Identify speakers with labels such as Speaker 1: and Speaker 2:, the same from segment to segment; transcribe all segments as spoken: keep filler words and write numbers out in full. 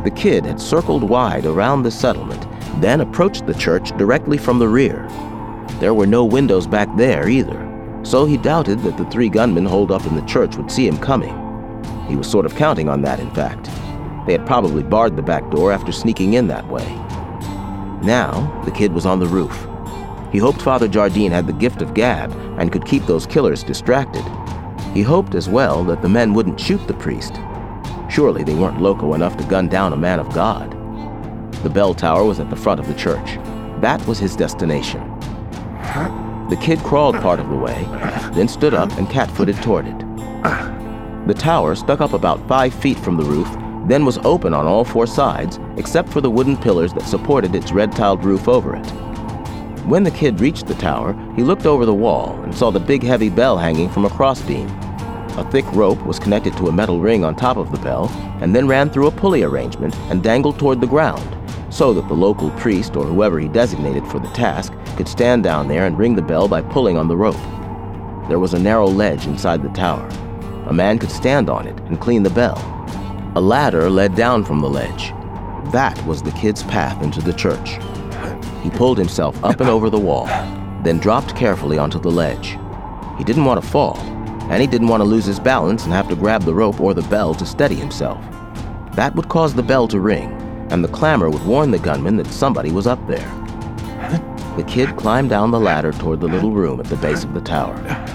Speaker 1: The kid had circled wide around the settlement, then approached the church directly from the rear. There were no windows back there either, so he doubted that the three gunmen holed up in the church would see him coming. He was sort of counting on that, in fact. They had probably barred the back door after sneaking in that way. Now, the kid was on the roof. He hoped Father Jardine had the gift of gab and could keep those killers distracted. He hoped as well that the men wouldn't shoot the priest. Surely they weren't loco enough to gun down a man of God. The bell tower was at the front of the church. That was his destination. The kid crawled part of the way, then stood up and cat-footed toward it. The tower stuck up about five feet from the roof, then was open on all four sides, except for the wooden pillars that supported its red-tiled roof over it. When the kid reached the tower, he looked over the wall and saw the big heavy bell hanging from a crossbeam. A thick rope was connected to a metal ring on top of the bell, and then ran through a pulley arrangement and dangled toward the ground, so that the local priest or whoever he designated for the task could stand down there and ring the bell by pulling on the rope. There was a narrow ledge inside the tower. A man could stand on it and clean the bell. A ladder led down from the ledge. That was the kid's path into the church. He pulled himself up and over the wall, then dropped carefully onto the ledge. He didn't want to fall, and he didn't want to lose his balance and have to grab the rope or the bell to steady himself. That would cause the bell to ring, and the clamor would warn the gunman that somebody was up there. The kid climbed down the ladder toward the little room at the base of the tower.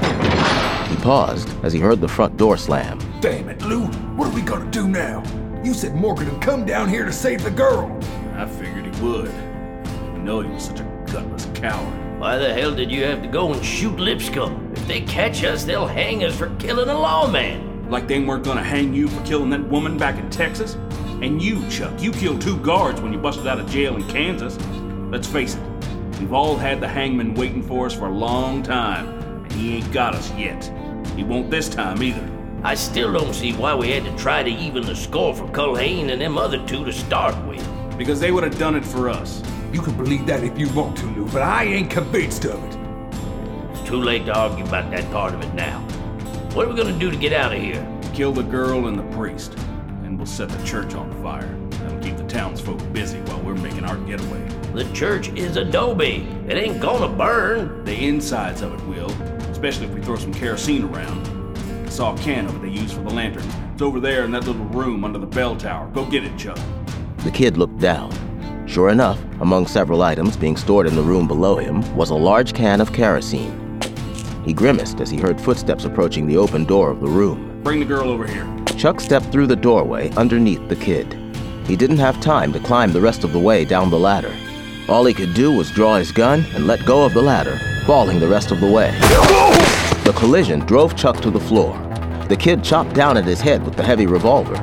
Speaker 1: He paused as he heard the front door slam.
Speaker 2: Damn it, Lou. What are we gonna do now? You said Morgan would come down here to save the girl.
Speaker 3: I figured he would. I know he was such a gutless coward.
Speaker 4: Why the hell did you have to go and shoot Lipscomb? If they catch us, they'll hang us for killing a lawman.
Speaker 3: Like they weren't gonna hang you for killing that woman back in Texas? And you, Chuck, you killed two guards when you busted out of jail in Kansas. Let's face it, we've all had the hangman waiting for us for a long time, and he ain't got us yet. He won't this time either.
Speaker 4: I still don't see why we had to try to even the score for Culhane and them other two to start with.
Speaker 3: Because they would have done it for us.
Speaker 2: You can believe that if you want to, Lou, but I ain't convinced of it.
Speaker 4: It's too late to argue about that part of it now. What are we gonna do to get out of here?
Speaker 3: Kill the girl and the priest, and we'll set the church on fire. That'll keep the townsfolk busy while we're making our getaway.
Speaker 4: The church is adobe. It ain't gonna burn.
Speaker 3: The insides of it will, especially if we throw some kerosene around. I saw a can of it they use for the lantern. It's over there in that little room under the bell tower. Go get it, Chuck.
Speaker 1: The kid looked down. Sure enough, among several items being stored in the room below him was a large can of kerosene. He grimaced as he heard footsteps approaching the open door of the room.
Speaker 3: Bring the girl over here.
Speaker 1: Chuck stepped through the doorway underneath the kid. He didn't have time to climb the rest of the way down the ladder. All he could do was draw his gun and let go of the ladder, falling the rest of the way. The collision drove Chuck to the floor. The kid chopped down at his head with the heavy revolver.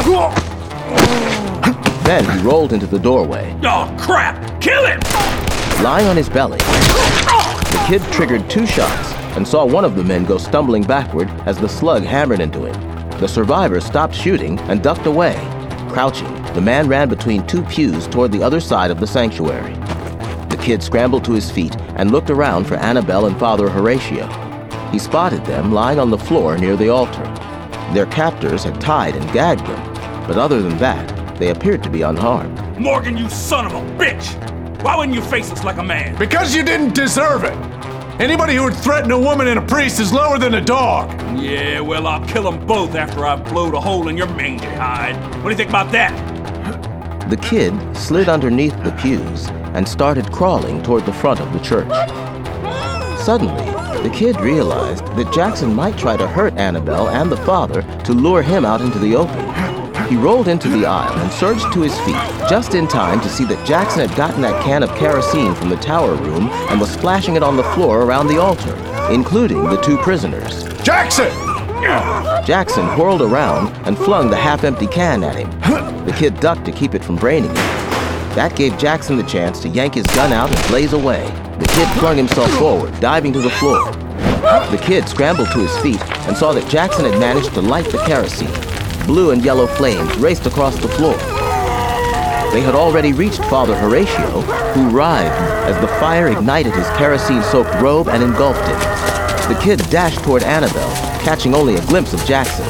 Speaker 1: Then he rolled into the doorway.
Speaker 3: Oh, crap! Kill him!
Speaker 1: Lying on his belly, the kid triggered two shots and saw one of the men go stumbling backward as the slug hammered into him. The survivor stopped shooting and ducked away. Crouching, the man ran between two pews toward the other side of the sanctuary. The kid scrambled to his feet and looked around for Annabelle and Father Horatio. He spotted them lying on the floor near the altar. Their captors had tied and gagged them, but other than that, they appeared to be unharmed.
Speaker 3: Morgan, you son of a bitch! Why wouldn't you face us like a man?
Speaker 5: Because you didn't deserve it! Anybody who would threaten a woman and a priest is lower than a dog!
Speaker 3: Yeah, well, I'll kill them both after I've blowed a hole in your mangy hide. What do you think about that?
Speaker 1: The kid slid underneath the pews and started crawling toward the front of the church. Suddenly, the kid realized that Jackson might try to hurt Annabelle and the father to lure him out into the open. He rolled into the aisle and surged to his feet, just in time to see that Jackson had gotten that can of kerosene from the tower room and was splashing it on the floor around the altar, including the two prisoners.
Speaker 5: Jackson!
Speaker 1: Jackson whirled around and flung the half-empty can at him. The kid ducked to keep it from braining him. That gave Jackson the chance to yank his gun out and blaze away. The kid flung himself forward, diving to the floor. The kid scrambled to his feet and saw that Jackson had managed to light the kerosene. Blue and yellow flames raced across the floor. They had already reached Father Horatio, who writhed as the fire ignited his kerosene-soaked robe and engulfed him. The kid dashed toward Annabelle, catching only a glimpse of Jackson.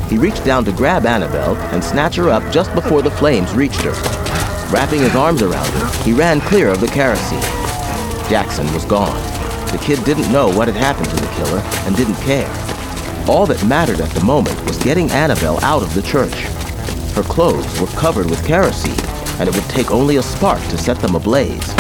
Speaker 1: He reached down to grab Annabelle and snatch her up just before the flames reached her. Wrapping his arms around her, he ran clear of the kerosene. Jackson was gone. The kid didn't know what had happened to the killer and didn't care. All that mattered at the moment was getting Annabelle out of the church. Her clothes were covered with kerosene, and it would take only a spark to set them ablaze.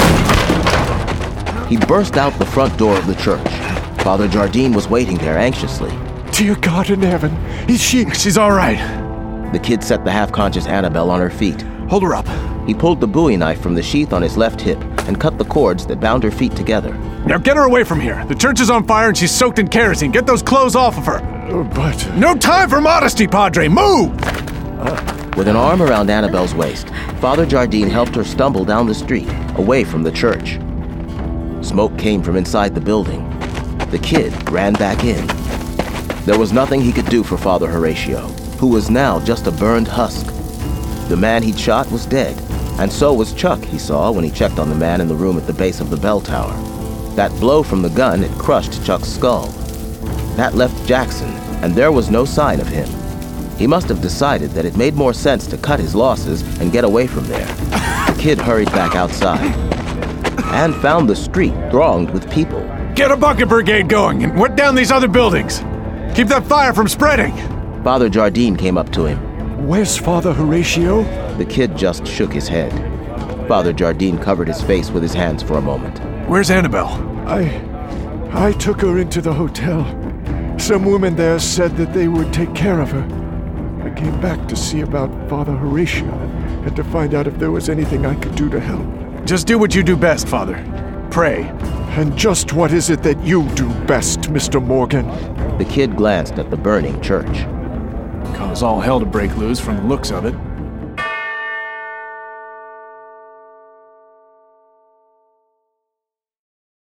Speaker 1: He burst out the front door of the church. Father Jardine was waiting there anxiously.
Speaker 6: Dear God in heaven, is she...
Speaker 5: She's all right.
Speaker 1: The kid set the half-conscious Annabelle on her feet.
Speaker 5: Hold her up.
Speaker 1: He pulled the Bowie knife from the sheath on his left hip and cut the cords that bound her feet together.
Speaker 5: Now get her away from here. The church is on fire and she's soaked in kerosene. Get those clothes off of her.
Speaker 6: Uh, but...
Speaker 5: No time for modesty, Padre. Move!
Speaker 1: With an arm around Annabelle's waist, Father Jardine helped her stumble down the street, away from the church. Smoke came from inside the building. The kid ran back in. There was nothing he could do for Father Horatio, who was now just a burned husk. The man he'd shot was dead, and so was Chuck, he saw when he checked on the man in the room at the base of the bell tower. That blow from the gun had crushed Chuck's skull. That left Jackson, and there was no sign of him. He must have decided that it made more sense to cut his losses and get away from there. The kid hurried back outside and found the street thronged with people.
Speaker 5: Get a bucket brigade going and wet down these other buildings. Keep that fire from spreading.
Speaker 1: Father Jardine came up to him.
Speaker 6: Where's Father Horatio?
Speaker 1: The kid just shook his head. Father Jardine covered his face with his hands for a moment.
Speaker 5: Where's Annabelle?
Speaker 6: I... I took her into the hotel. Some women there said that they would take care of her. I came back to see about Father Horatio and to find out if there was anything I could do to help.
Speaker 5: Just do what you do best, Father. Pray.
Speaker 6: And just what is it that you do best, Mister Morgan?
Speaker 1: The kid glanced at the burning church.
Speaker 5: Cause all hell to break loose from the looks of it.